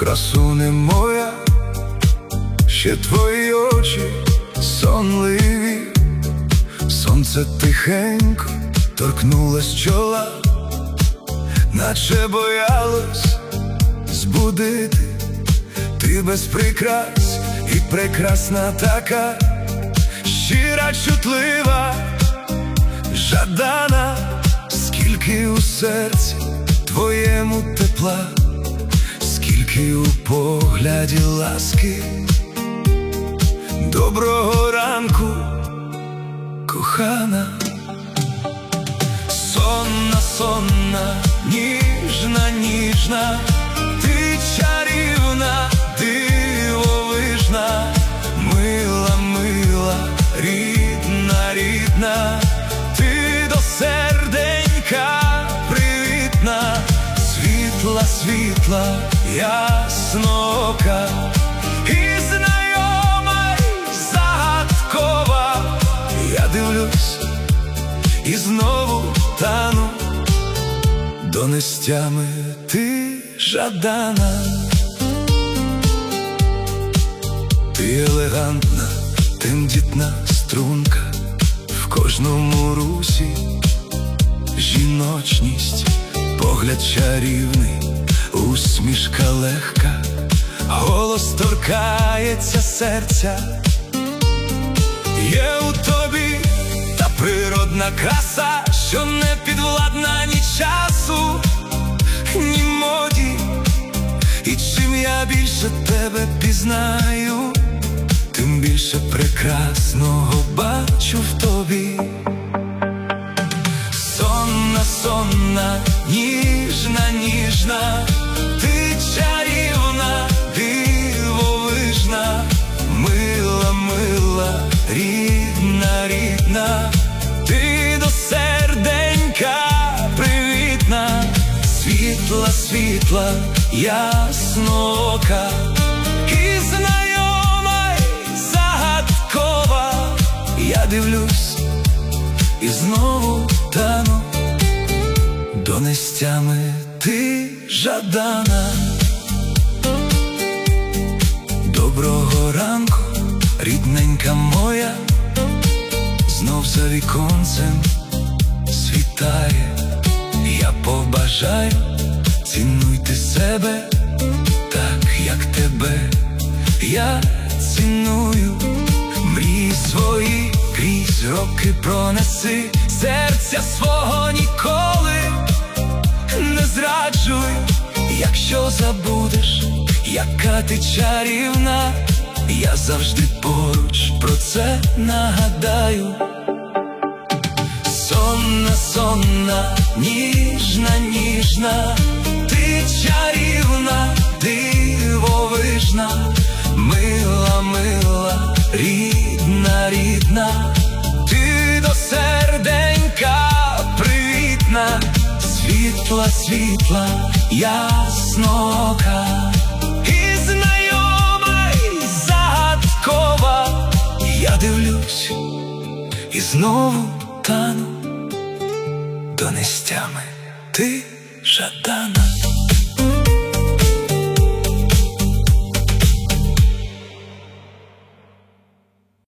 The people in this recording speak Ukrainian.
красуне моя, ще твої очі сонливі. Сонце тихенько торкнулось чола, наче боялось збудити. Ти без прикрас і прекрасна така, щира, чутлива, жадана. Скільки у серці твоєму тепла, скільки у погляді ласки. Доброго ранку, кохана. Сонна, сонна, ніжна, ніжна, ти чарівна, дивовижна, мила, мила, рідна, рідна, ти до серденька привітна, світла, світла, ясноока, і знайома, і загадкова. Я дивлюсь і знову тану, донестями ти жадана. Ти елегантна, тендітна струнка, в кожному русі жіночність, погляд чарівний, усмішка легка, голос торкається серця. Є у тобі та природна краса, що не підвладна ні часу, ні моді. І чим я більше тебе пізнаю, тим більше прекрасного бачу в тобі. Сонна, сонна, ніжна, ніжна, ти чарівна, дивовижна, мила, мила, рідна, рідна, ти до серденька привітна, світла, світла, ясноока, і знайома, і загадкова. Я дивлюсь і знову тану, донестями ти жадана. Доброго ранку, рідненька моя, знов за віконцем світає. Я побажаю, цінуйте себе так, як тебе я ціную. Мрії свої крізь роки пронеси, серця свого ніколи не зраджуй. Якщо забудеш, яка ти чарівна, я завжди поруч про це нагадаю. Сонна, сонна, ніжна, ніжна, ти чарівна, дивовижна, мила, мила, рідна, рідна, ти до серденька привітна, світла, світла, ясноока, і знайома, і загадкова. Я дивлюсь і знову тану, донестями ти жадана.